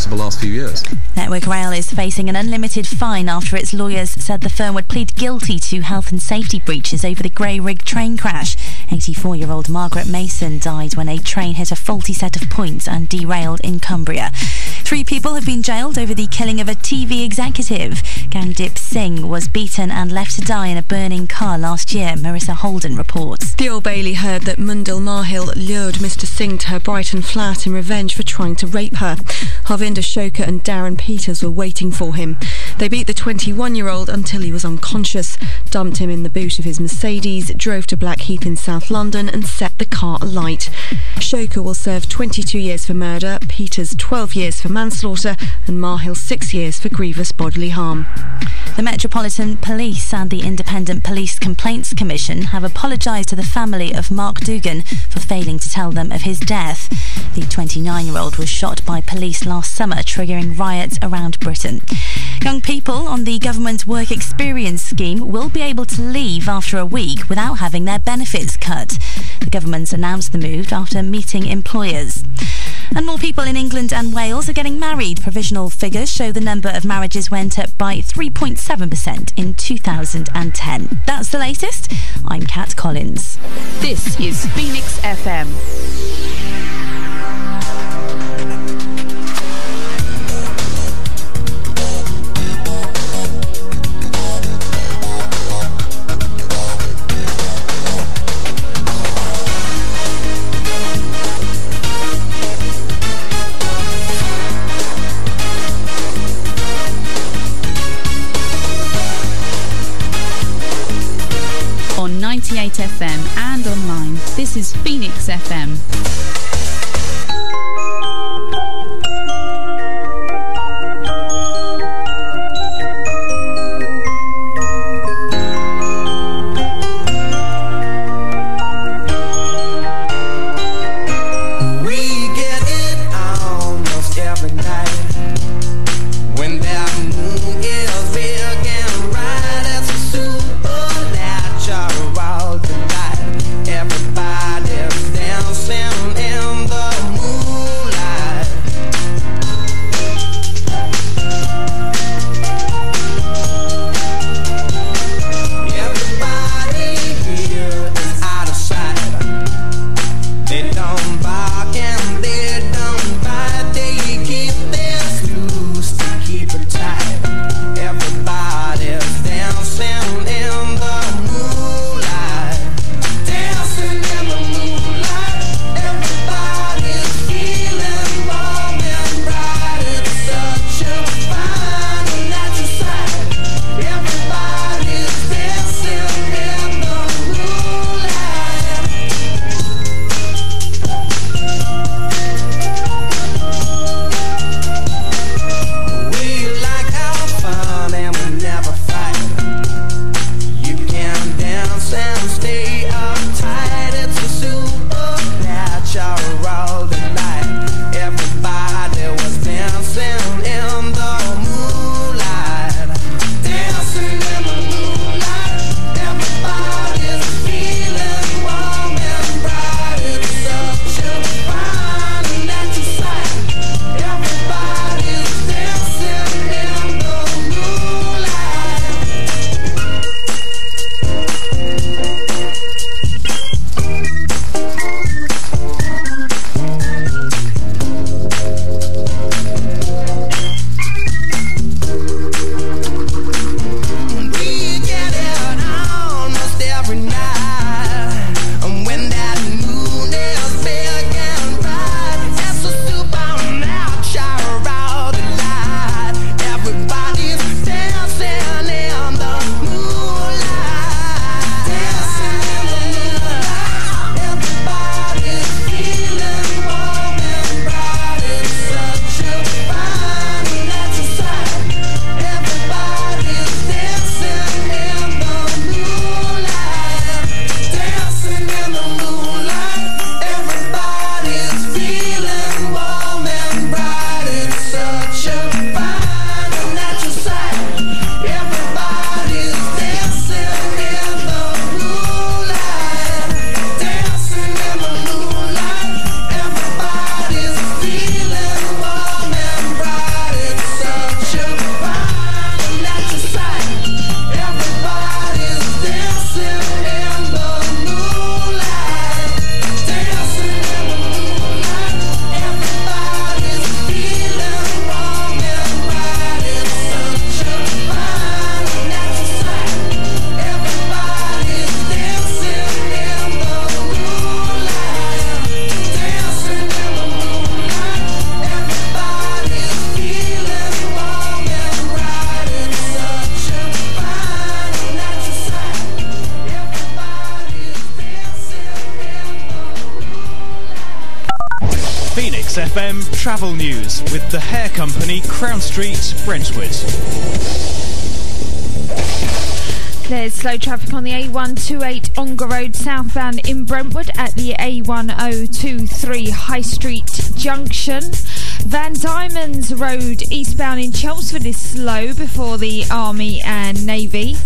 for the last few years. Network Rail is facing an unlimited fine after its lawyers said the firm would plead guilty to health and safety breaches over the Grey Rig train crash. 84-year-old Margaret Mason died when a train hit a faulty set of points and derailed in Cumbria. 3 people have been jailed over the killing of a TV executive. Gangdip Singh was beaten and left to die in a burning car last year, Marissa Holden reports. The Old Bailey heard that Mundal Mahil lured Mr Singh to her Brighton flat in revenge for trying to rape her. Harvinder Shoka and Darren Peters were waiting for him. They beat the 21-year-old until he was unconscious, dumped him in the boot of his Mercedes, drove to Blackheath in South London and set the car alight. Shoka will serve 22 years for murder, Peters 12 years for manslaughter and Mahil 6 years for grievous bodily harm. The Metropolitan Police and the Independent Police Complaints Commission have apologised to the family of Mark Dugan for failing to tell them of his death. The 29-year-old was shot by police last summer, triggering riots around Britain. Young people on the government work experience scheme will be able to leave after a week without having their benefits cut. The government's announced the move after meeting employers. And more people in England and Wales are getting married. Provisional figures show the number of marriages went up by 3.7% in 2010. That's the latest. I'm Kat Collins. This is Phoenix FM. On 98 FM and online, this is Phoenix FM. travel news with the hair company Crown Street, Brentwood. There's slow traffic on the A128 Ongar Road southbound in Brentwood at the A1023 High Street Junction. Van Diemen's Road eastbound in Chelmsford is slow before the Army and Navy.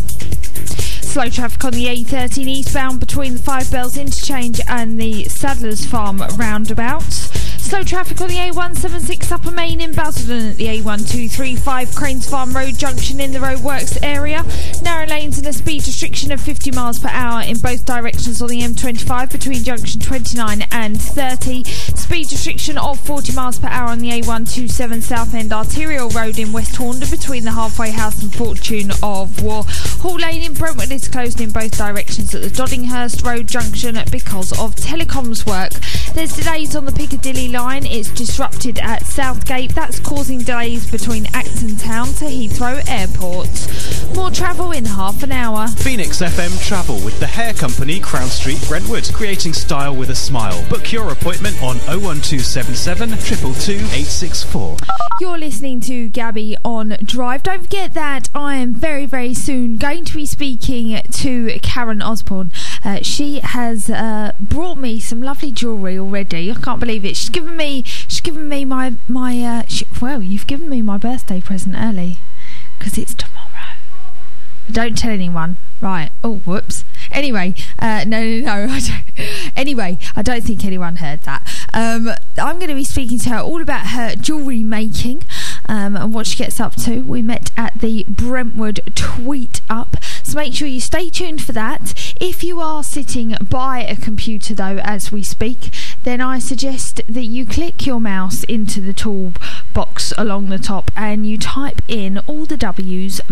Slow traffic on the A13 eastbound between the Five Bells Interchange and the Sadler's Farm roundabout. Slow traffic on the A176 Upper Main in Basildon at the A1235 Cranes Farm Road junction in the roadworks area. Narrow lanes and a speed restriction of 50 miles per hour in both directions on the M25 between junction 29 and 30. Speed restriction of 40 miles per hour on the A127 Southend Arterial Road in West Horndon between the Halfway House and Fortune of War. Hall Lane in Brentwood is closed in both directions at the Doddinghurst Road junction because of telecoms work. There's delays on the Piccadilly line. It's disrupted at Southgate. That's causing delays between Acton Town to Heathrow Airport. More travel in half an hour. Phoenix FM Travel with the hair company Crown Street, Brentwood. Creating style with a smile. Book your appointment on 01277 222 864. You're listening to Gabby on Drive. Don't forget that I am very, very soon going to be speaking to Karen Osborne. She has brought me some lovely jewellery already. I can't believe it. She's given me my well, you've given me my birthday present early because it's tomorrow. But don't tell anyone. Right. Oh, whoops. Anyway, no, I don't. Anyway, I don't think anyone heard that. I'm going to be speaking to her all about her jewellery making and what she gets up to. We met at the Brentwood Tweet Up, so make sure you stay tuned for that. If you are sitting by a computer, though, as we speak, then I suggest that you click your mouse into the toolbox along the top and you type in all the W's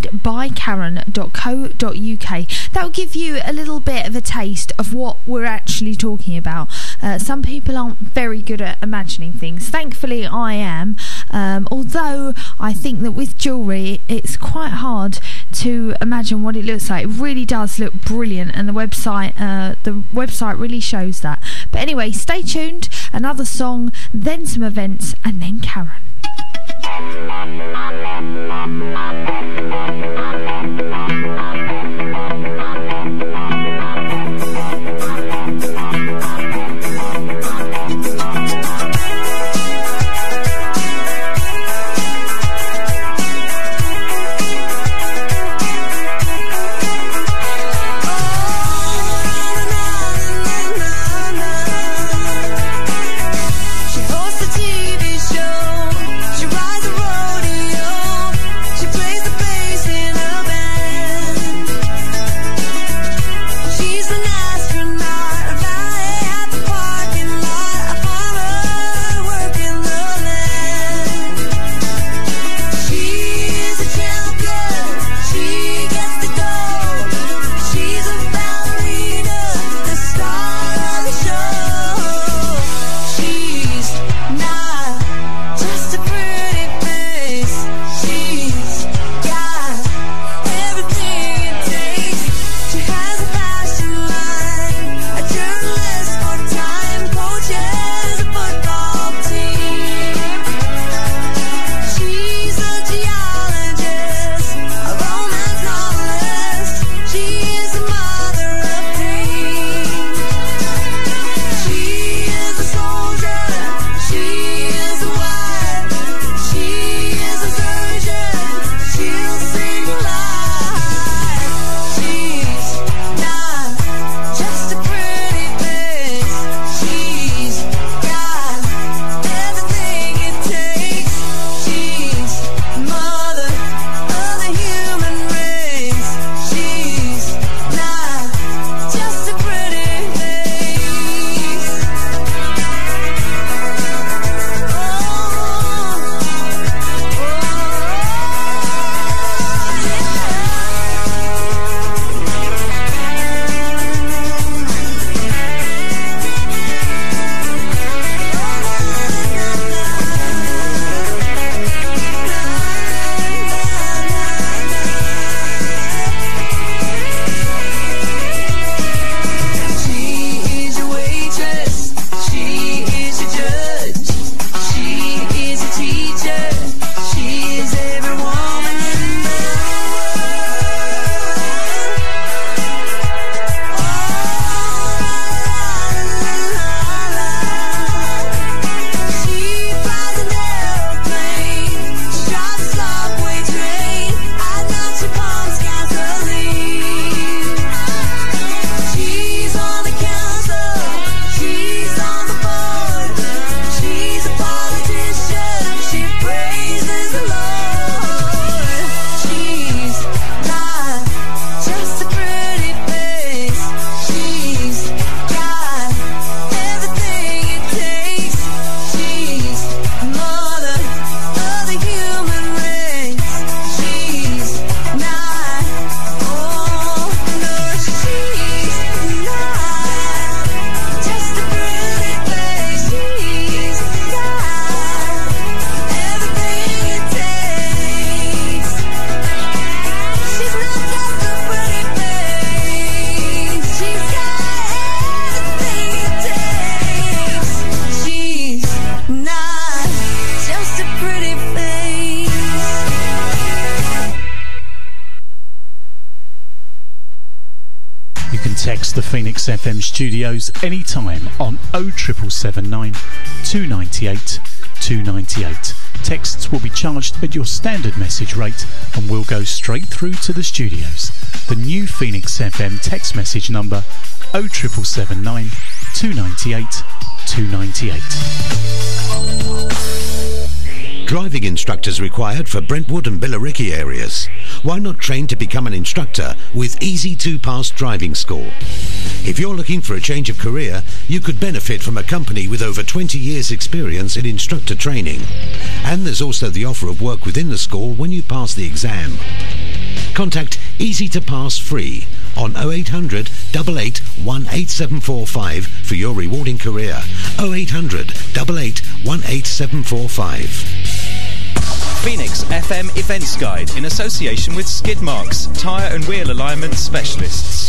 madebykaren.co.uk. That'll give you a little bit of a taste of what we're actually talking about. Some people aren't very good at imagining things. Thankfully, I am. Although I think that with jewellery, it's quite hard to imagine what it looks like. It really does look brilliant, and the website really shows that. But anyway, stay tuned. Another song, then some events, and then Karen. She hosts a TV show the Phoenix FM studios anytime on 07779 298 298. Texts will be charged at your standard message rate and will go straight through to the studios. The new Phoenix FM text message number 07779 298 298. Driving instructors required for Brentwood and Billericay areas. Why not train to become an instructor with Easy to Pass Driving School? If you're looking for a change of career, you could benefit from a company with over 20 years' experience in instructor training. And there's also the offer of work within the school when you pass the exam. Contact Easy to Pass free on 0800 88 18745 for your rewarding career. 0800 88 18745. Phoenix FM Events Guide in association with Skid Marks, tyre and wheel alignment specialists.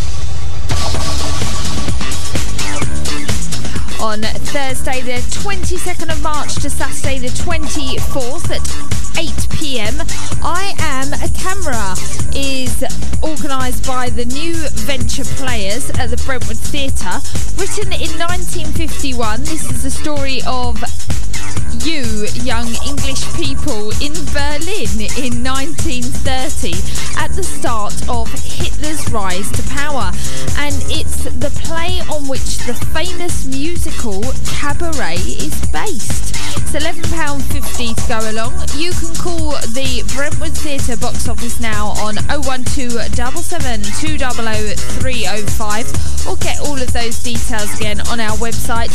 On Thursday the 22nd of March to Saturday the 24th at 8 p.m. I Am a Camera is organised by the New Venture Players at the Brentwood Theatre. Written in 1951, this is the story of you young English people in Berlin in 1930 at the start of Hitler's rise to power, and it's the play on which the famous musical Cabaret is based. It's £11.50 to go along. You can call the Brentwood Theatre box office now on 01277 200 305 or get all of those details again on our website,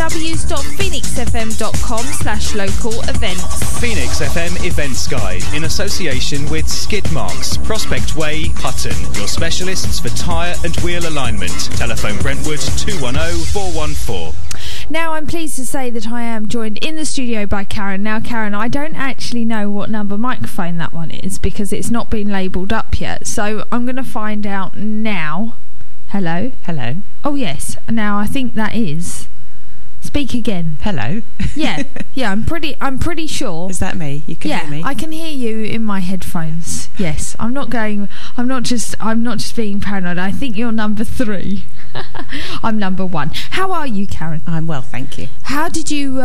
allthews.phoenixfm.com/local events. Phoenix FM Events Guide in association with Skid Marks, Prospect Way, Hutton. Your specialists for tyre and wheel alignment. Telephone Brentwood 210 414. Now I'm pleased to say that I am joined in the studio by Karen. Now Karen, I don't actually know what number microphone that one is because it's not been labelled up yet, so I'm going to find out now. Hello? Hello. Oh yes, now I think that is. Speak again. Hello. Yeah, I'm pretty sure. Is that me? You can hear me? Yeah, I can hear you in my headphones. Yes, I'm not just being paranoid. I think you're number 3. I'm number 1. How are you, Karen? I'm well, thank you. How did you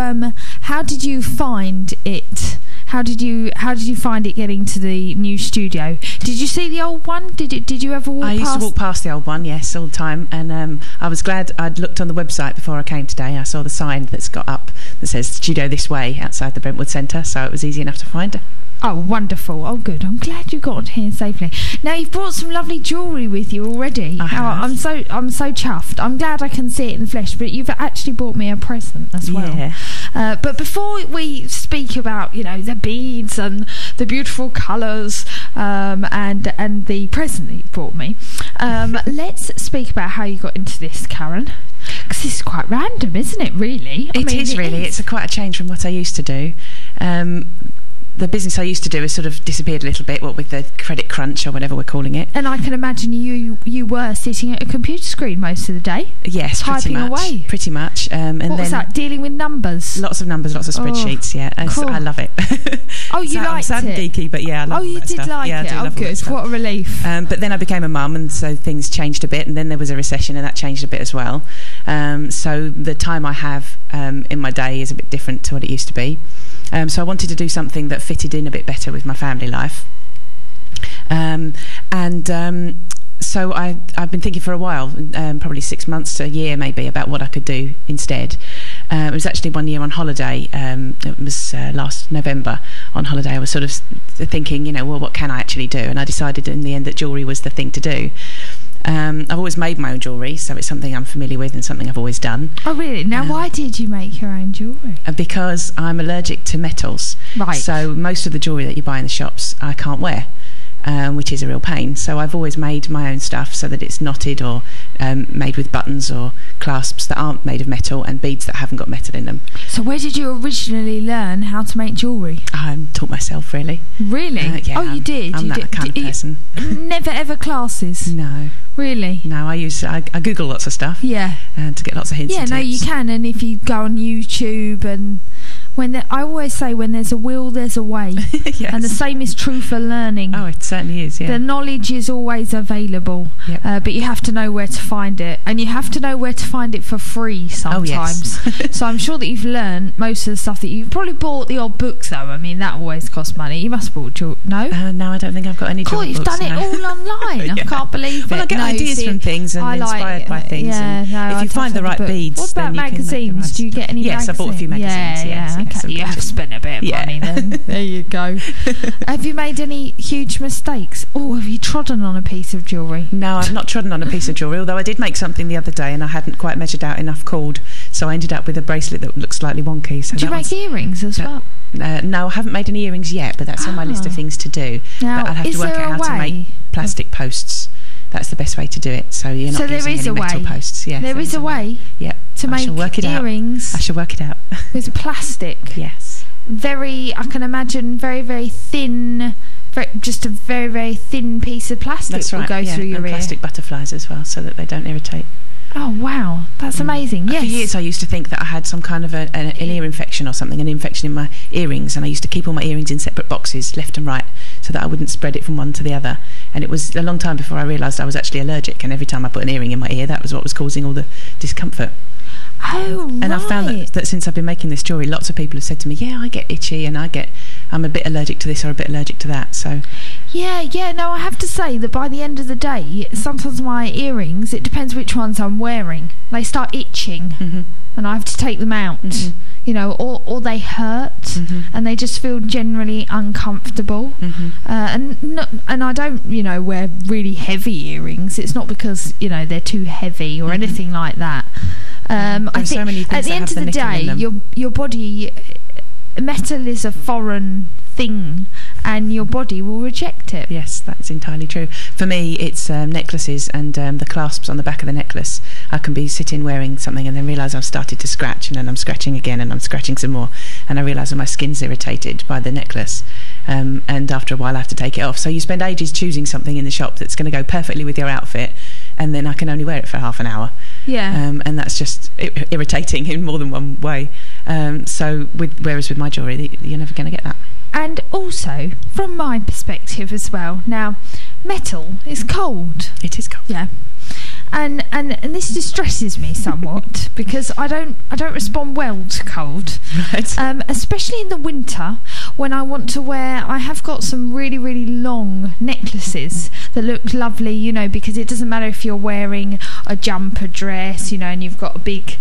find it? How did you find it getting to the new studio? Did you see the old one? Did you ever walk past? I used to walk past the old one, yes, all the time, and I was glad I'd looked on the website before I came today. I saw the sign that's got up that says Studio This Way outside the Brentwood Centre, so it was easy enough to find. Oh, wonderful. Oh, good. I'm glad you got here safely. Now, you've brought some lovely jewellery with you already. I have. I'm so chuffed. I'm glad I can see it in the flesh, but you've actually bought me a present as well. Yeah. But before we speak about, the beads and the beautiful colours and the present that you brought me, let's speak about how you got into this, Karen. Because this is quite random, isn't it, really? It is. It's quite a change from what I used to do. The business I used to do has sort of disappeared a little bit, what with the credit crunch or whatever we're calling it. And I can imagine you were sitting at a computer screen most of the day. Yes, typing away. Pretty much. And what was that? Dealing with numbers? Lots of numbers, lots of spreadsheets. Yeah, cool. I love it. Oh, you liked it? I'm geeky, but yeah, I love it. Oh, you did like it. Oh, good. What a relief. But then I became a mum, and so things changed a bit. And then there was a recession, and that changed a bit as well. So the time I have in my day is a bit different to what it used to be. So I wanted to do something that fitted in a bit better with my family life. So I've been thinking for a while, probably 6 months to a year maybe, about what I could do instead. It was actually one year on holiday. It was last November on holiday. I was sort of thinking, what can I actually do? And I decided in the end that jewellery was the thing to do. I've always made my own jewellery, so it's something I'm familiar with and something I've always done. Oh, really? Now, why did you make your own jewellery? Because I'm allergic to metals. Right. So most of the jewellery that you buy in the shops, I can't wear, which is a real pain. So I've always made my own stuff so that it's knotted or made with buttons or clasps that aren't made of metal and beads that haven't got metal in them. So where did you originally learn how to make jewellery? I taught myself, really. Really? Yeah, you did? I'm that kind of person. Never ever classes? No. Really? No, I Google lots of stuff. Yeah. To get lots of hints and tips. Yeah, no, you can. And if you go on YouTube and I always say, when there's a will, there's a way. Yes. And the same is true for learning. Oh, it certainly is, yeah. The knowledge is always available, Yep. but you have to know where to find it, and you have to know where to find it for free sometimes. Oh, yes. So I'm sure that you've learned most of the stuff that you've probably bought. The odd books, though, I mean, that always costs money. You must have bought no? No, I don't think I've got any Cool, joint you've books, done it no. all online. Yeah. I can't believe it. Well, I get ideas from things and inspired by things. Yeah, and if you find the right beads, what about then you can make the magazines? right Do you get any Yes, magazines? I bought a few magazines. Yeah, yes, okay. You have spent a bit of money then. There you go. Have you made any huge mistakes? Oh, have you trodden on a piece of jewellery? No, I've not trodden on a piece of jewellery, although I did make something the other day and I hadn't quite measured out enough cord, so I ended up with a bracelet that looked slightly wonky. So Do you make earrings as well? No, I haven't made any earrings yet, but that's on my list of things to do. Now, but I'd have to work out how to make plastic posts. That's the best way to do it. So you're not using any metal posts. Yes, there is a way. Yep. To make earrings. I shall work it out. With plastic. Yes. I can imagine very, very thin. Just a very, very thin piece of plastic. That's right. Will go through your and ear. Plastic butterflies as well, so that they don't irritate. Oh wow, that's amazing. Yes. For years I used to think that I had some kind of an ear infection or something, an infection in my earrings, and I used to keep all my earrings in separate boxes, left and right, so that I wouldn't spread it from one to the other. And it was a long time before I realised I was actually allergic, and every time I put an earring in my ear, that was what was causing all the discomfort. Oh, right. And I found that since I've been making this jewellery, lots of people have said to me, yeah, I get itchy and I'm a bit allergic to this or a bit allergic to that. So no, I have to say that by the end of the day, sometimes my earrings, it depends which ones I'm wearing, they start itching, and I have to take them out, you know, or they hurt, and they just feel generally uncomfortable, and I don't, you know, wear really heavy earrings. It's not because, you know, they're too heavy or anything like that. I think so many things at the end of the day, your body, metal is a foreign thing, and your body will reject it. Yes, that's entirely true. For me, it's necklaces and the clasps on the back of the necklace. I can be sitting wearing something and then realise I've started to scratch, and then I'm scratching again and I'm scratching some more, and I realise that my skin's irritated by the necklace, and after a while I have to take it off. So you spend ages choosing something in the shop that's going to go perfectly with your outfit, and then I can only wear it for half an hour. And that's just irritating in more than one way. Whereas with my jewellery, you're never going to get that. And also, from my perspective as well, now, metal is cold. It is cold. Yeah. And this distresses me somewhat because I don't respond well to cold. Right. Especially in the winter when I want to wear. I have got some really, really long necklaces that look lovely, you know, because it doesn't matter if you're wearing a jumper dress, you know, and you've got a big,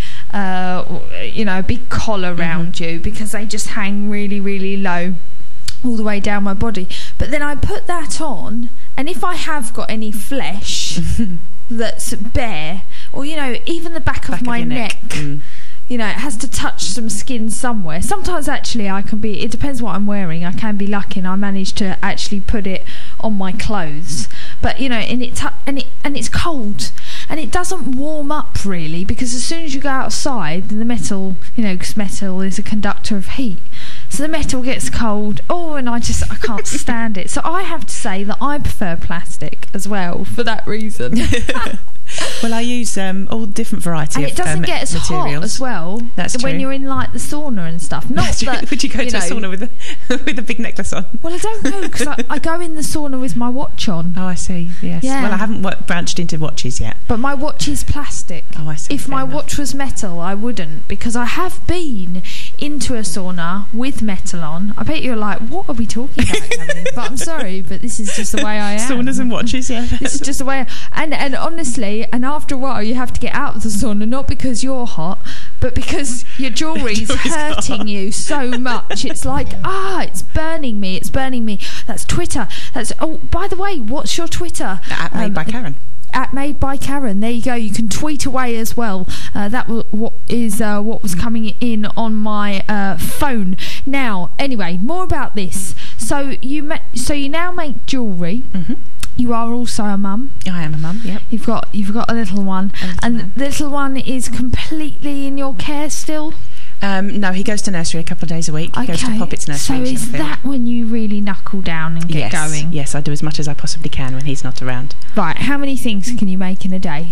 a big collar around you, because they just hang really, really low all the way down my body. But then I put that on, and if I have got any flesh that's bare, or, you know, even the back of my neck, you know, it has to touch some skin somewhere. Sometimes actually it depends what I'm wearing. I can be lucky and I manage to actually put it on my clothes. But, you know, and it's cold, and it doesn't warm up really, because as soon as you go outside, the metal, you know, because metal is a conductor of heat, so the metal gets cold. And I can't stand it. So I have to say that I prefer plastic as well for that reason. Well, I use all different variety of materials. And it doesn't get as hot as well. That's true. When you're in like the sauna and stuff. Not that, would you go to a sauna with a big necklace on? Well, I don't know, because I go in the sauna with my watch on. Oh, I see. Yes. Yeah. Well, I haven't branched into watches yet. But my watch is plastic. Oh, I see. If my watch was metal, I wouldn't, because I have been into a sauna with metal on. I bet you're like, what are we talking about, Caroline? But I'm sorry, but this is just the way I am. Saunas and watches, yeah. This is just the way and honestly, and after a while you have to get out of the sauna, not because you're hot, but because your jewellery's hurting you so much. It's like, it's burning me. That's Twitter. By the way, what's your Twitter? At Made by Karen. At Made by Karen. There you go. You can tweet away as well. That was what was coming in on my phone. Now, anyway, more about this. So you now make jewellery. You are also a mum. I am a mum. Yep. You've got a little one, the little one is completely in your care still. No, he goes to nursery a couple of days a week. He goes to Poppet's nursery. So is that when you really knuckle down and get going? Yes, I do as much as I possibly can when he's not around. Right, how many things can you make in a day?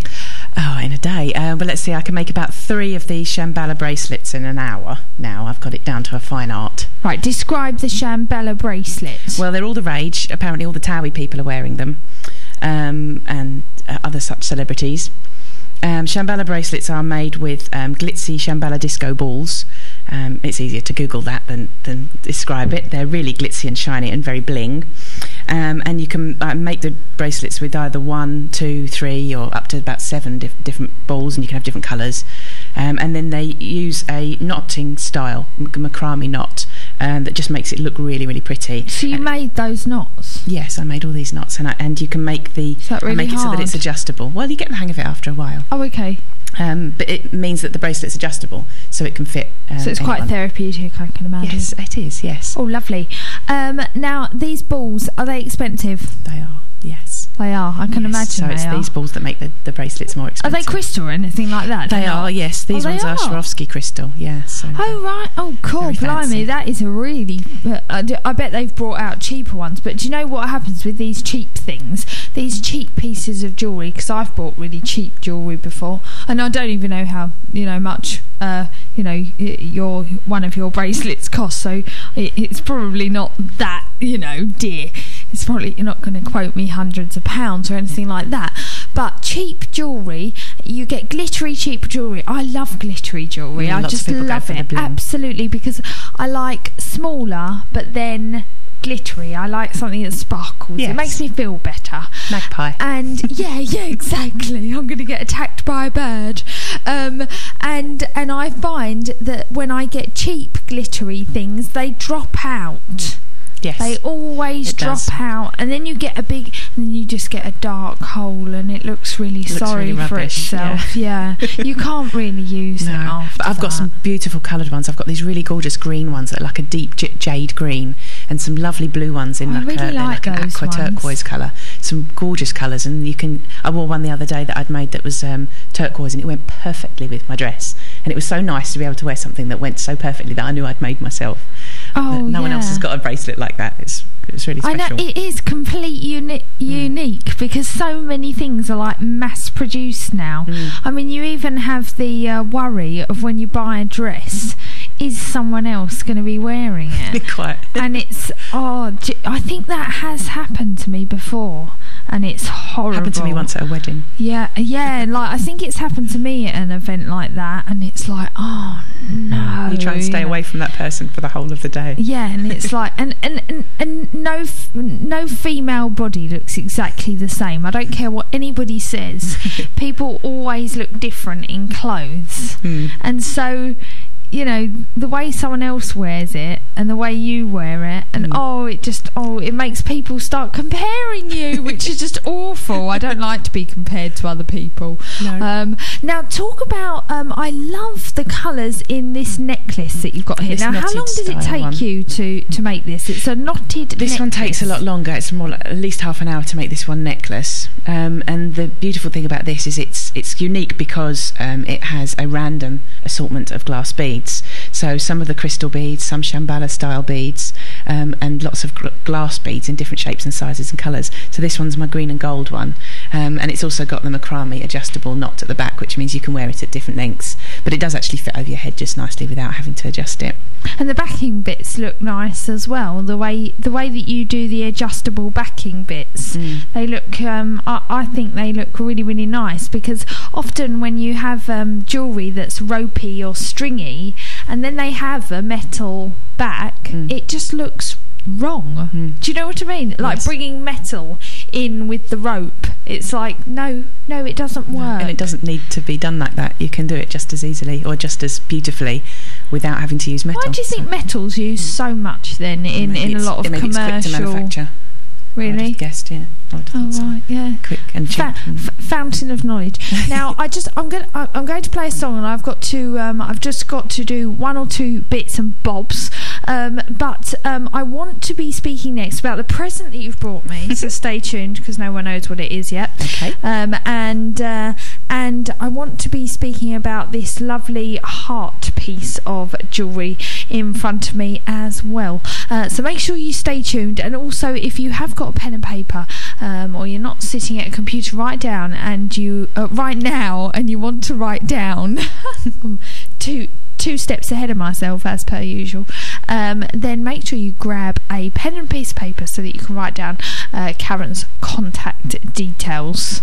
In a day. But let's see, I can make about 3 of these Shambhala bracelets in an hour. Now I've got it down to a fine art. Right, describe the Shambhala bracelets. Well, they're all the rage. Apparently all the Towie people are wearing them, and other such celebrities. Shambhala bracelets are made with glitzy Shambhala disco balls. It's easier to Google that than describe it. They're really glitzy and shiny and very bling. And you can make the bracelets with either 1, 2, 3 or up to about 7 different balls, and you can have different colours. And then they use a knotting style, macrame knot, that just makes it look really, really pretty. So you made those knots? Yes, I made all these knots, and you can make Is that really make it so that it's adjustable. Well, you get the hang of it after a while. Oh, okay. But it means that the bracelet's adjustable, so it can fit. So it's quite therapeutic, I can imagine. Yes, it is. Yes. Oh, lovely. Now, these balls, are they expensive? They are. Yes. They are. I can imagine. So it's these balls that make the bracelets more expensive. Are they crystal or anything like that? They are. Yes. These ones are Swarovski crystal. Yeah. So right. Oh, cool. Blimey, that is a really. I bet they've brought out cheaper ones. But do you know what happens with these cheap things? These cheap pieces of jewellery, because I've bought really cheap jewellery before, and I don't even know how much your one of your bracelets cost. So it's probably not that dear. It's probably, you're not going to quote me hundreds of pounds or anything like that. But cheap jewellery, you get glittery cheap jewellery. I love glittery jewellery. I just love it. Absolutely, because I like smaller, but then glittery. I like something that sparkles. Yes. It makes me feel better. Magpie. And yeah, exactly. I'm going to get attacked by a bird. And I find that when I get cheap glittery things, they drop out. Yes. They always drop out, and then you get and then you just get a dark hole, and it looks really sorry for itself. Yeah. You can't really use it after But I've got some beautiful coloured ones. I've got these really gorgeous green ones that are like a deep jade green, and some lovely blue ones in like an aqua turquoise colour. Some gorgeous colours, and I wore one the other day that I'd made that was turquoise, and it went perfectly with my dress. And it was so nice to be able to wear something that went so perfectly that I knew I'd made myself. No one else has got a bracelet like that. It's really special. I know, it is completely unique, because so many things are like mass produced now. I mean, you even have the worry of when you buy a dress, is someone else going to be wearing it? Quite. And it's I think that has happened to me before, and it's horrible. Happened to me once at a wedding. Yeah. Like I think it's happened to me at an event like that, and it's like, oh no. You try and stay away from that person for the whole of the day. Yeah, and it's like, and no female body looks exactly the same. I don't care what anybody says. People always look different in clothes, and so, the way someone else wears it and the way you wear it, and it makes people start comparing you, which is just awful. I don't like to be compared to other people. No. Now talk about, I love the colours in this necklace that you've got here. Now, how long did it take you to make this? It's a knotted necklace. This one takes a lot longer. It's more like at least half an hour to make this one necklace. And the beautiful thing about this is it's unique because it has a random assortment of glass beads. So some of the crystal beads, some Shambhala style beads, and lots of glass beads in different shapes and sizes and colours. So this one's my green and gold one, and it's also got the macrame adjustable knot at the back, which means you can wear it at different lengths, but it does actually fit over your head just nicely without having to adjust it. And the backing bits look nice as well. The way that you do the adjustable backing bits, they look. I think they look really, really nice, because often when you have jewellery that's ropey or stringy, and then they have a metal back, it just looks wrong. Do you know what I mean? Like, yes. Bringing metal in with the rope, it's like, no, it doesn't work. And it doesn't need to be done like that. You can do it just as easily or just as beautifully without having to use metal. Why do you think metal's used so much then in a lot of commercial? Maybe it's quick to manufacture. Really? I would have guessed, yeah. Right, yeah. Quick and cheap. Fountain of knowledge. Now, I'm going to play a song, and I've just got to do one or two bits and bobs. But I want to be speaking next about the present that you've brought me. So stay tuned, because no one knows what it is yet. Okay. And I want to be speaking about this lovely heart piece of jewellery in front of me as well. So make sure you stay tuned, and also if you have got a pen and paper, or you're not sitting at a computer right now and you want to write down two steps ahead of myself as per usual, then make sure you grab a pen and piece of paper so that you can write down Karen's contact details.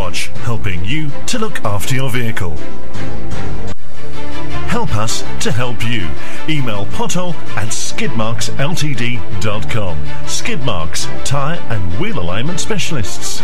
Garage, helping you to look after your vehicle. Help us to help you. Email pothole@skidmarksltd.com. Skidmarks, tyre and wheel alignment specialists.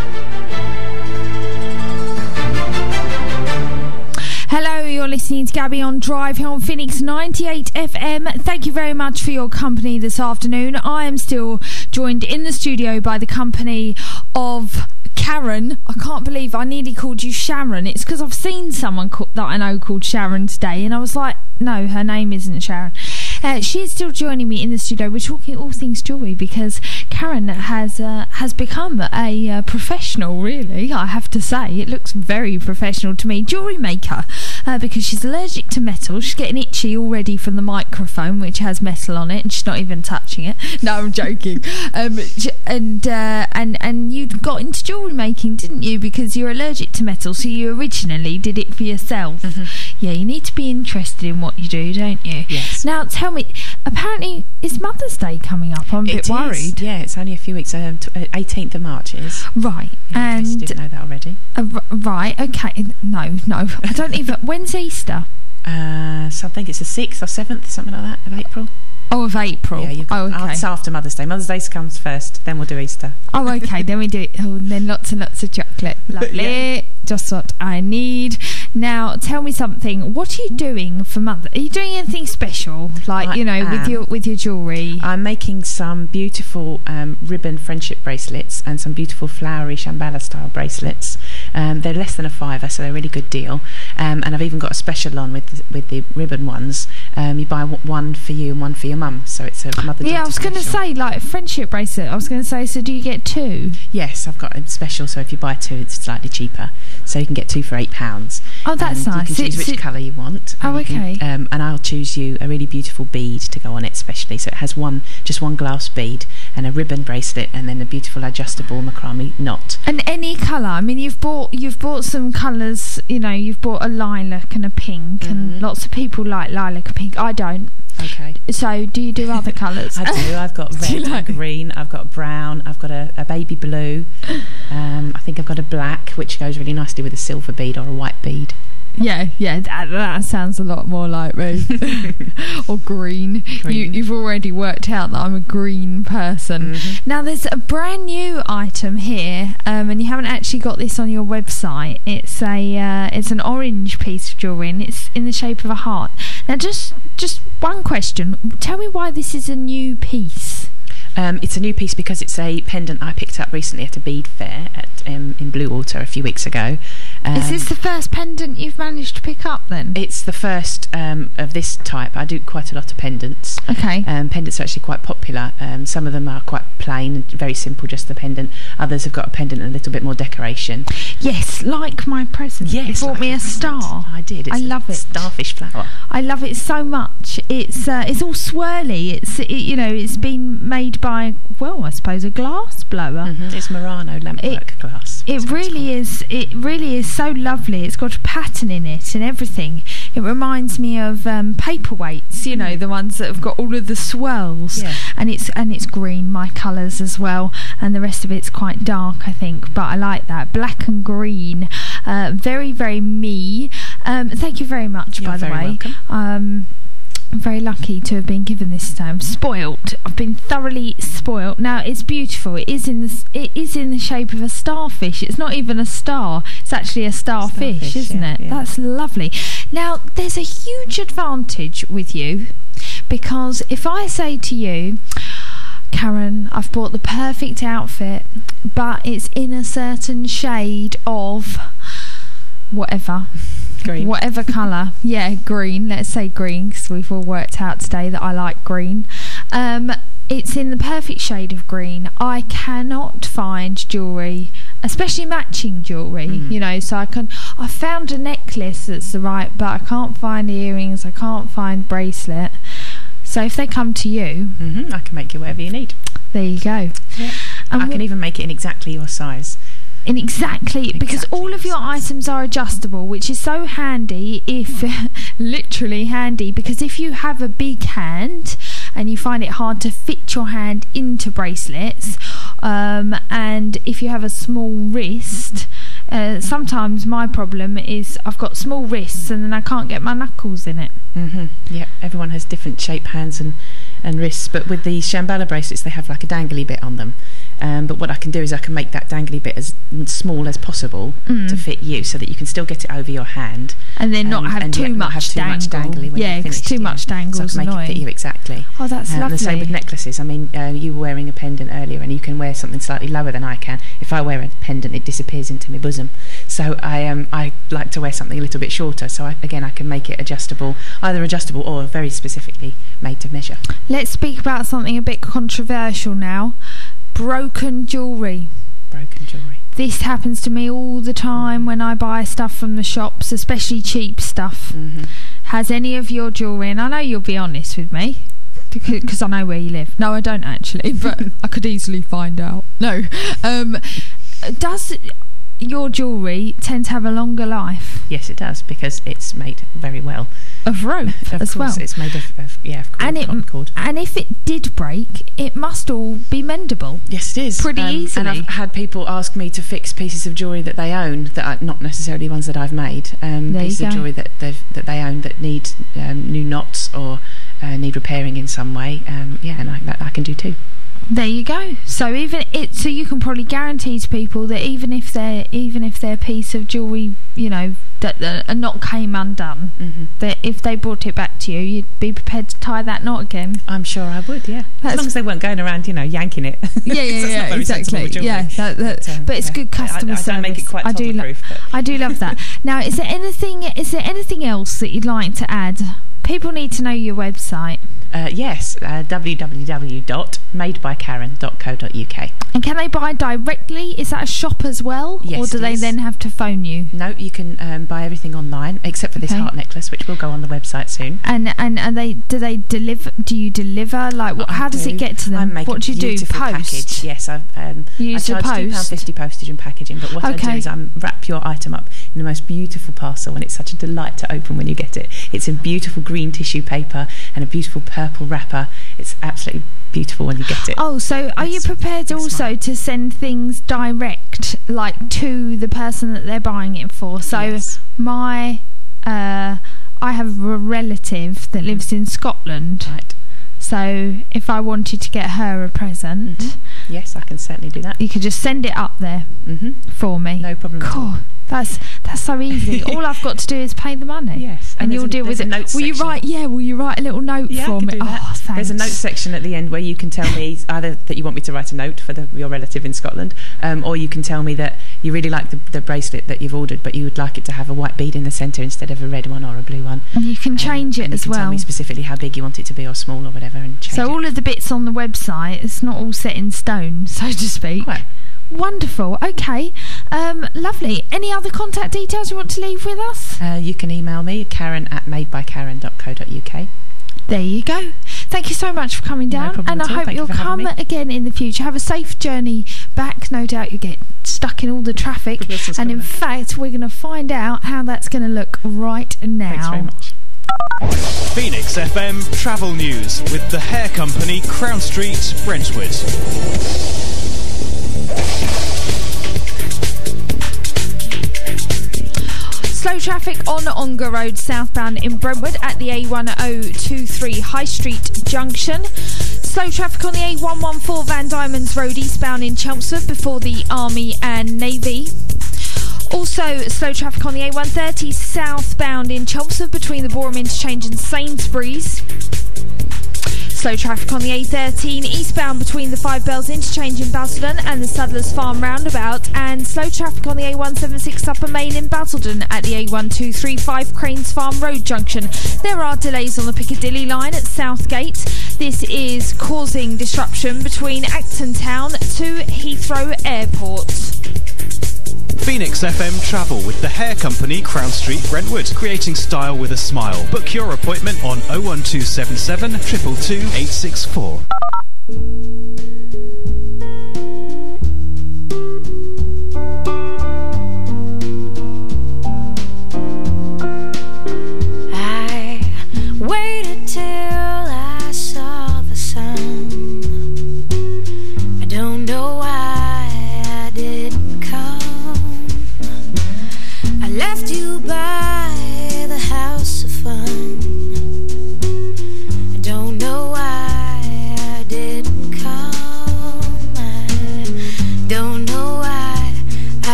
Hello, you're listening to Gabby on Drive here on Phoenix 98 FM. Thank you very much for your company this afternoon. I am still joined in the studio by the company of Karen. I can't believe I nearly called you Sharon. It's because I've seen someone that I know called Sharon today, and I was like, no, her name isn't Sharon. She's still joining me in the studio. We're talking all things jewellery because Karen has become a professional, really, I have to say. It looks very professional to me. Jewellery maker, because she's allergic to metal. She's getting itchy already from the microphone, which has metal on it, and she's not even touching it. No, I'm joking. And you got into jewellery making, didn't you? Because you're allergic to metal, so you originally did it for yourself. Mm-hmm. Yeah, you need to be interested in what you do, don't you? Yes. Now, tell me, apparently, is Mother's Day coming up? I'm a bit worried. Yeah, it's only a few weeks. 18th of March it is. Right. In case you didn't know that already. Right, okay. No. I don't even... When's Easter? So I think it's the 6th or 7th, something like that, of April. Oh, of April. Yeah, okay. It's after Mother's Day. Mother's Day comes first, then we'll do Easter. Oh, okay. Then we do it. Oh, and then lots and lots of chocolate. Lovely. Yeah. Just what I need. Now, tell me something. What are you doing for Mother? Are you doing anything special, like with your jewellery? I'm making some beautiful ribbon friendship bracelets and some beautiful flowery Shambhala style bracelets. They're less than a £5, so they're a really good deal. And I've even got a special on with the ribbon ones. You buy one for you and one for your mum, so it's a mother. Yeah, I was going to say, like, a friendship bracelet. I was going to say, so do you get two? Yes, I've got a special, so if you buy two, it's slightly cheaper. So you can get two for £8. Oh, that's nice. You can choose which colour you want. Oh, okay. And I'll choose you a really beautiful bead to go on it, especially. So it has just one glass bead and a ribbon bracelet, and then a beautiful adjustable macrame knot. And any colour. I mean, you've bought some colours. You know, you've bought a lilac and a pink, and lots of people like lilac and pink. I don't. Okay. So, do you do other colours? I do. I've got red and green. I've got brown. I've got a baby blue. I think I've got a black, which goes really nicely with a silver bead or a white bead. Yeah, that sounds a lot more like me. Or green. You've already worked out that I'm a green person. Mm-hmm. Now, there's a brand new item here, and you haven't actually got this on your website. It's an orange piece of jewellery, and it's in the shape of a heart. Now, just one question. Tell me why this is a new piece. It's a new piece because it's a pendant I picked up recently at a bead fair in Bluewater a few weeks ago. Is this the first pendant you've managed to pick up then? It's the first of this type. I do quite a lot of pendants. Okay. Pendants are actually quite popular. Some of them are quite plain and very simple, just the pendant. Others have got a pendant and a little bit more decoration. Yes, like my present. Yes. You bought me a star. I did. I love it. Starfish flower. I love it so much. It's all swirly. It's been made by, well, I suppose a glass blower. Mm-hmm. It's Murano lampwork glass. It really is so lovely. It's got a pattern in it and everything. It reminds me of paperweights, the ones that have got all of the swirls. Yeah. And it's green, my colours as well, and the rest of it's quite dark, I think, but I like that. Black and green. Very, very me. Thank you very much. You're by the way. Welcome. I'm very lucky to have been given this today. I'm spoilt. I've been thoroughly spoilt. Now, it's beautiful. It is in the shape of a starfish. It's not even a star. It's actually a starfish, isn't it? Yeah. That's lovely. Now, there's a huge advantage with you, because if I say to you, Karen, I've bought the perfect outfit, but it's in a certain shade of whatever. Green. Whatever colour. Yeah, green. Let's say green, because we've all worked out today that I like green. It's in the perfect shade of green. I cannot find jewellery, especially matching jewellery, so I found a necklace that's the right, but I can't find earrings, I can't find bracelet. So if they come to you... I can make you whatever you need. There you go. Yeah. I can even make it in exactly your size. Because all of your items are adjustable, which is so handy, literally handy, because if you have a big hand and you find it hard to fit your hand into bracelets, and if you have a small wrist, Sometimes my problem is I've got small wrists and then I can't get my knuckles in it. Yeah, everyone has different shaped hands and wrists, but with the Shambhala bracelets they have like a dangly bit on them. But what I can do is I can make that dangly bit as small as possible to fit you, so that you can still get it over your hand, and then not have too much dangly. Yeah, because too much dangle is annoying. So I can make it fit you exactly. Oh, that's lovely. And the same with necklaces. I mean, you were wearing a pendant earlier, and you can wear something slightly lower than I can. If I wear a pendant, it disappears into my bosom. So I like to wear something a little bit shorter. So I can make it adjustable, either adjustable or very specifically made to measure. Let's speak about something a bit controversial now. Broken jewellery. This happens to me all the time when I buy stuff from the shops, especially cheap stuff. Has any of your jewellery, and I know you'll be honest with me because I know where you live. No, I don't actually, but I could easily find out. No. Does your jewellery tend to have a longer life? Yes, it does, because it's made very well. Of rope as well. It's made of cotton cord. And if it did break, it must all be mendable. Yes, it is. Pretty easily. And I've had people ask me to fix pieces of jewellery that they own, that are not necessarily ones that I've made. Pieces of jewellery that they own that need new knots or need repairing in some way. And I can do too. There you go. So you can probably guarantee to people that even if their piece of jewellery, that a knot came undone, that if they brought it back to you, you'd be prepared to tie that knot again. I'm sure I would. Yeah, as long as they weren't going around, yanking it. Yeah, exactly. Yeah, but it's good customer service. I don't make it quite toddler-proof. I do love that. Now, is there anything else that you'd like to add? People need to know your website. Yes, www.madebyKaren.co.uk. And can they buy directly? Is that a shop as well? Yes, or do they then have to phone you? No, you can buy everything online except for this heart necklace, which will go on the website soon. And do they deliver? Do you deliver? How does it get to them? What do you do? Post? Package. Yes, I charge £2.50 postage and packaging. But what I do is I wrap your item up in the most beautiful parcel, and it's such a delight to open when you get it. It's in beautiful green tissue paper and a beautiful purple wrapper. It's absolutely beautiful when you get it. Oh, so are you prepared also to send things direct, to the person that they're buying it for? So yes. I have a relative that lives in Scotland. Right. So if I wanted to get her a present, yes, I can certainly do that. You could just send it up there for me. No problem at all. That's so easy. All I've got to do is pay the money. Yes, and you'll deal with it. Will you write a little note for me? Oh, thanks. There's a note section at the end where you can tell me either that you want me to write a note for your relative in Scotland, or you can tell me that you really like the bracelet that you've ordered, but you would like it to have a white bead in the centre instead of a red one or a blue one. And you can change it as well. You can tell me specifically how big you want it to be or small or whatever, and change it. All of the bits on the website, it's not all set in stone, so to speak. Right. Wonderful. Okay. Lovely. Any other contact details you want to leave with us? You can email me, karen@madebykaren.co.uk. There you go. Thank you so much for coming down. No problem and at all. I hope you'll come again in the future. Have a safe journey back. No doubt you get stuck in all the traffic. And in fact, we're going to find out how that's going to look right now. Thanks very much. Phoenix FM travel news with the hair company Crown Street, Brentwood. Slow traffic on Ongar Road southbound in Brentwood at the A1023 High Street Junction. Slow traffic on the A114 Van Diemen's Road eastbound in Chelmsford before the Army and Navy. Also, slow traffic on the A130 southbound in Chelmsford between the Boreham Interchange and Sainsbury's. Slow traffic on the A13 eastbound between the Five Bells Interchange in Basildon and the Saddlers Farm roundabout, and slow traffic on the A176 Upper Main in Basildon at the A1235 Cranes Farm Road junction. There are delays on the Piccadilly line at Southgate. This is causing disruption between Acton Town to Heathrow Airport. Phoenix FM travel with the hair company Crown Street, Brentwood, creating style with a smile. Book your appointment on 01277 222 864. I waited till I saw the sun. I don't know why I didn't come.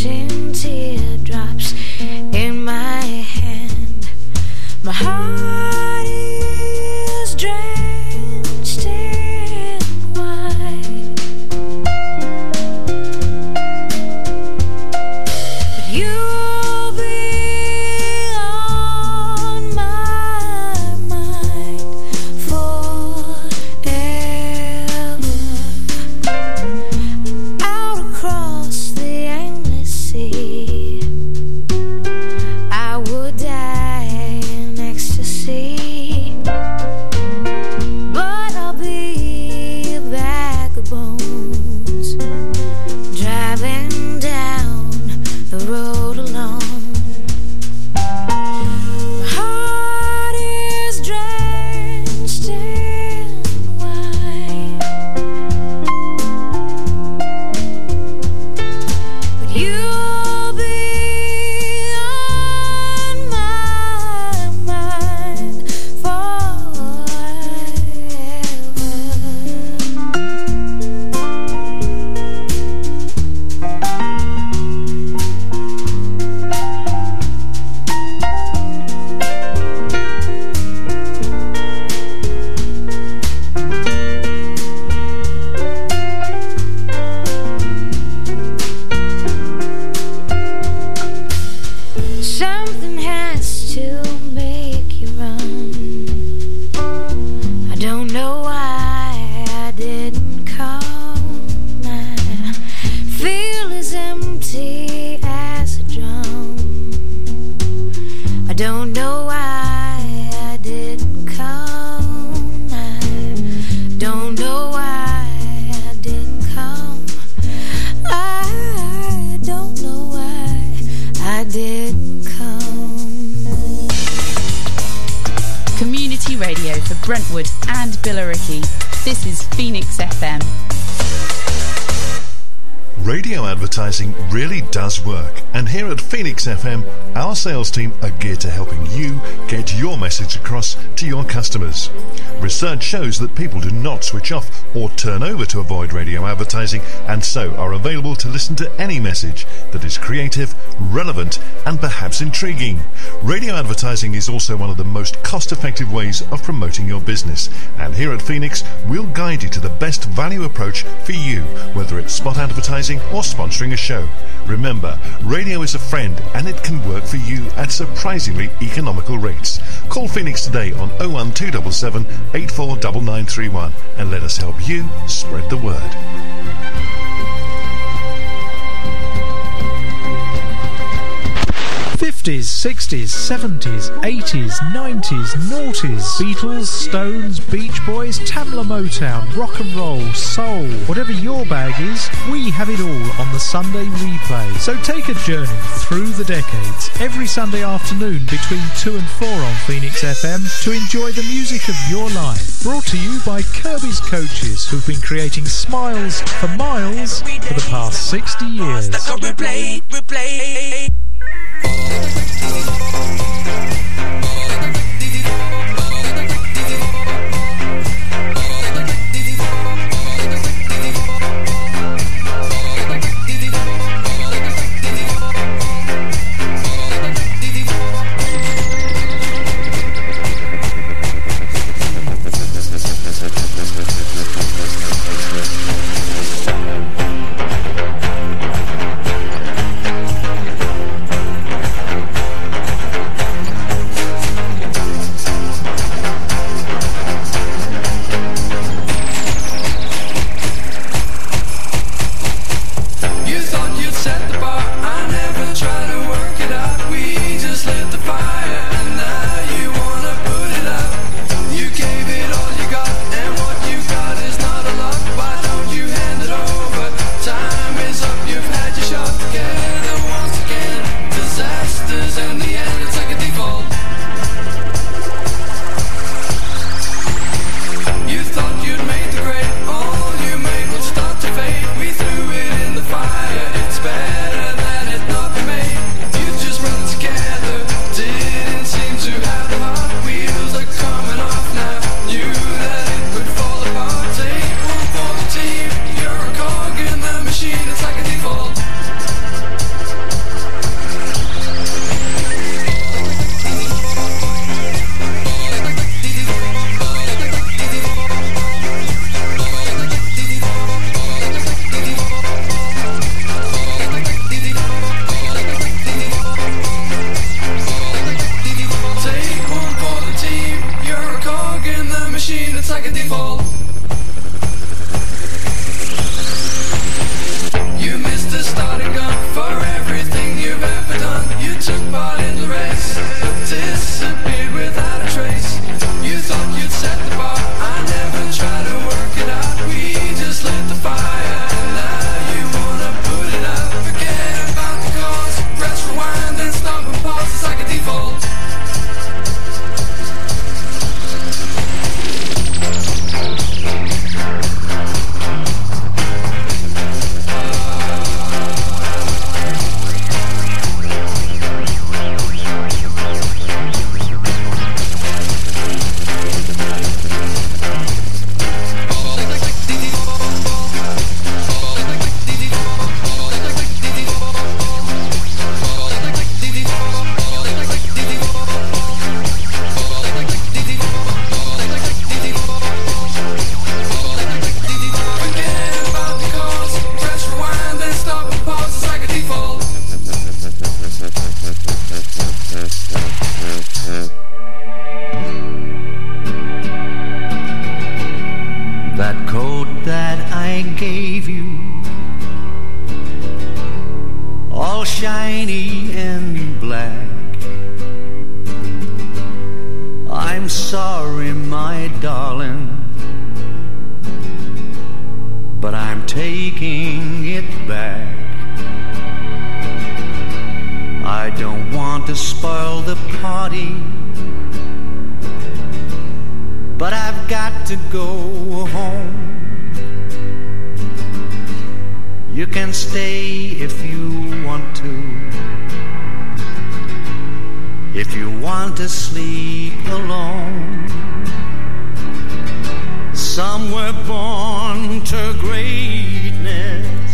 splashing teardrops in my hand. My heart is drenched in wine, but you'll be on my mind forever. Out across the endless sea, I would die in ecstasy, but I'll be a bag of bones driving down the road alone. My heart is drenched in wine, but you'll be on my mind forever. Something has to make you run. I don't know why I didn't come. I feel as empty as a drum. I don't know why I didn't come. I don't know why I didn't come. I don't know why I didn't come. Community radio for Brentwood and Billericay. This is Phoenix FM. Radio advertising really does work, and here at Phoenix FM, our sales team are geared to helping you get your message across to your customers. Research shows that people do not switch off or turn over to avoid radio advertising, and so are available to listen to any message that is creative, relevant, and perhaps intriguing. Radio advertising is also one of the most cost-effective ways of promoting your business, and here at Phoenix, we'll guide you to the best value approach for you, whether it's spot advertising or sponsoring a show. Remember, radio is a friend, and it can work for you at surprisingly economical rates. Call Phoenix today on 01277 849931 and let us help you spread the word. 50s, 60s, 70s, 80s, 90s, noughties, Beatles, Stones, Beach Boys, Tamla Motown, rock and roll, soul, whatever your bag is, we have it all on the Sunday replay. So take a journey through the decades every Sunday afternoon between 2 and 4 on Phoenix FM to enjoy the music of your life. Brought to you by Kirby's Coaches, who've been creating smiles for miles for the past 60 years. shiny and black. I'm sorry, my darling, but I'm taking it back. I don't want to spoil the party, but I've got to go home. You can stay if you want to, if you want to sleep alone. Some were born to greatness,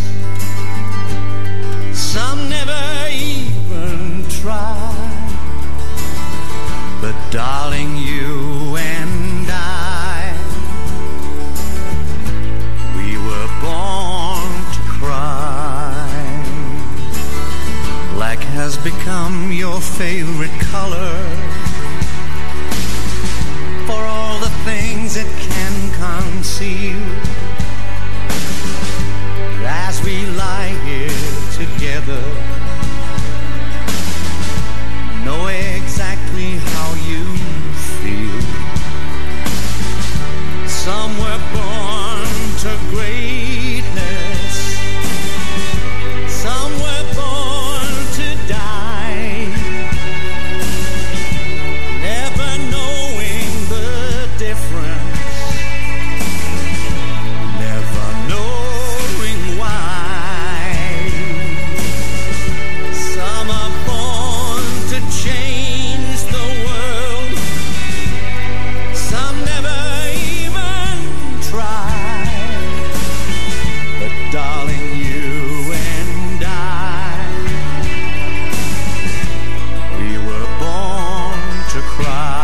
some never even try. But darling, you and I, we were born to cry. Black has become your favorite color, for all the things it can conceal. As we lie here together, know exactly how you feel. Some were born to greatness, some were born to die, never knowing the difference, never knowing why. Some are born to change the world, some never even try. But darling, you and I, we were born to cry.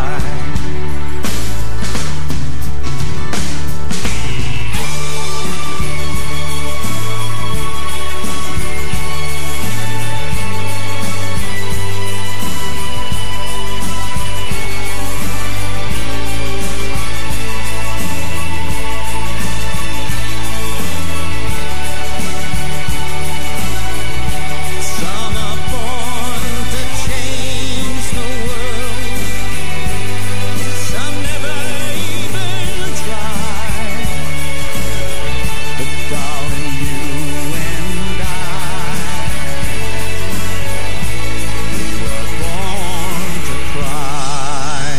Some are born to change the world, some never even try. But darling, you and I, we were born to cry.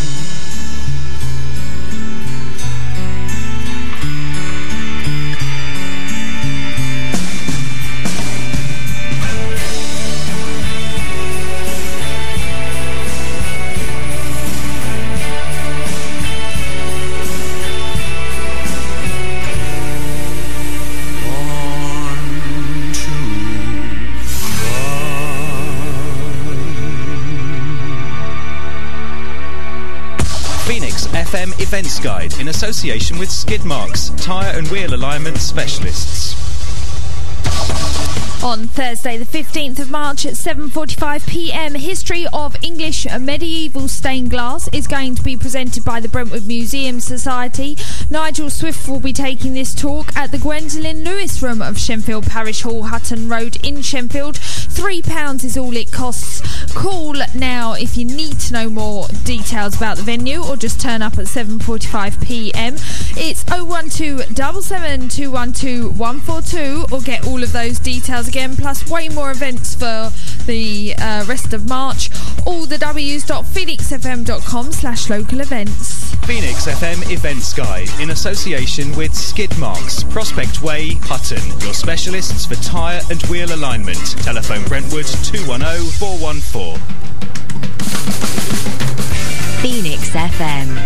Born to Phoenix FM Events Guide in association with Skid Marks, tyre and wheel alignment specialists. On Thursday the 15th of March at 7:45pm, History of English Medieval Stained Glass is going to be presented by the Brentwood Museum Society. Nigel Swift will be taking this talk at the Gwendolyn Lewis Room of Shenfield Parish Hall, Hutton Road in Shenfield. £3 is all it costs. Call now if you need to know more details about the venue, or just turn up at 7:45pm. It's 012 77 212 142, or get all of those details again, plus way more events for the rest of March. All the w's.phoenixfm.com/local events. Phoenix FM Events Guide in association with Skid Marks, Prospect Way, Hutton. Your specialists for tyre and wheel alignment. Telephone Brentwood 210 414. Phoenix FM.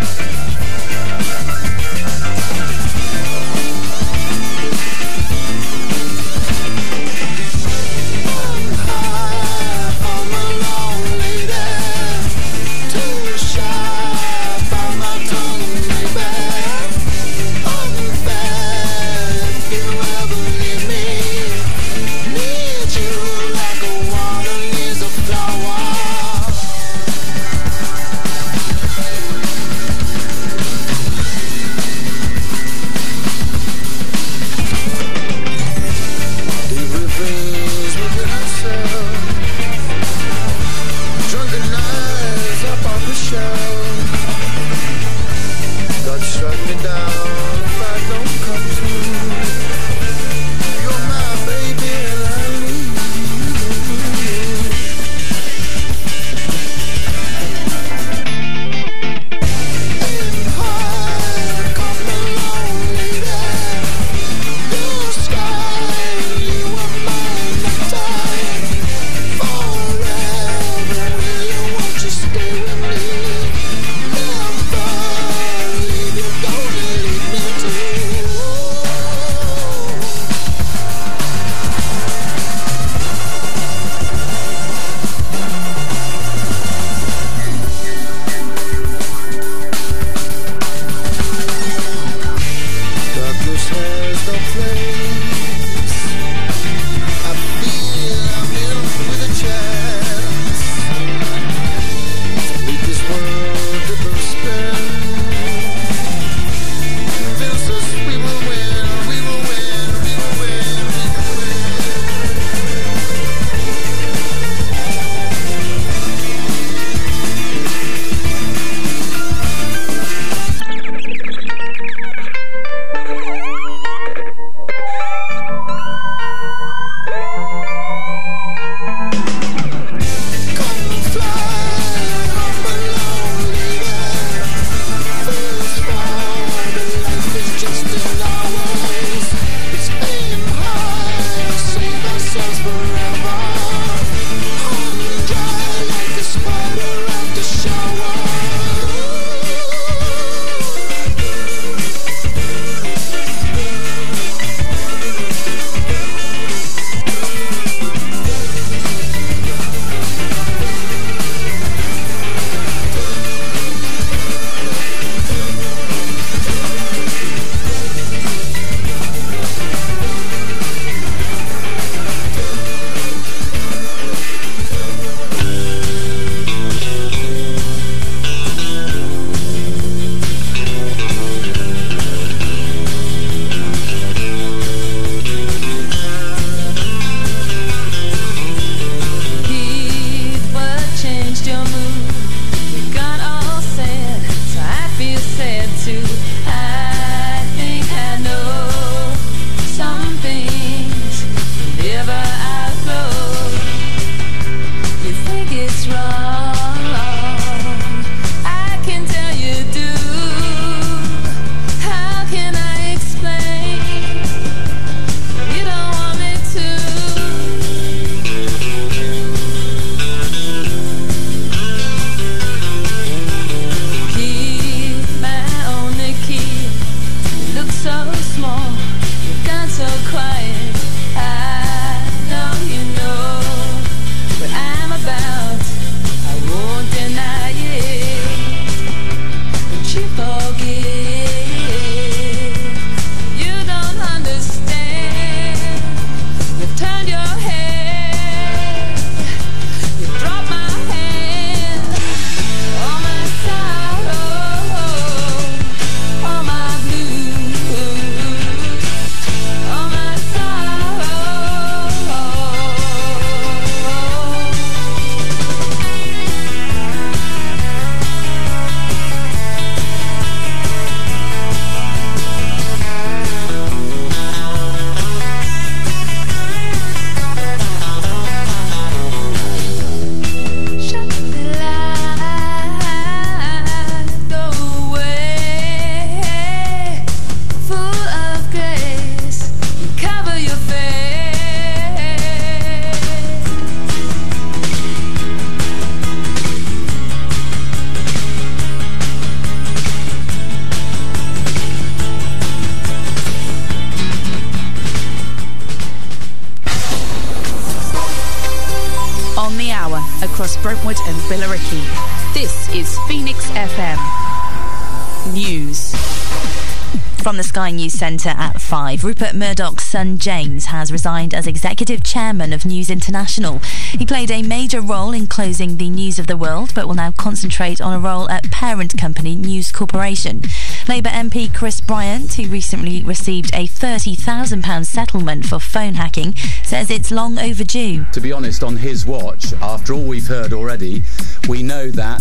across Brentwood and Billericay. This is Phoenix FM News. From the Sky News Centre at 5, Rupert Murdoch's son James has resigned as executive chairman of News International. He played a major role in closing the News of the World, but will now concentrate on a role at parent company News Corporation. Labour MP Chris Bryant, who recently received a £30,000 settlement for phone hacking, says it's long overdue. To be honest, on his watch, after all we've heard already, we know that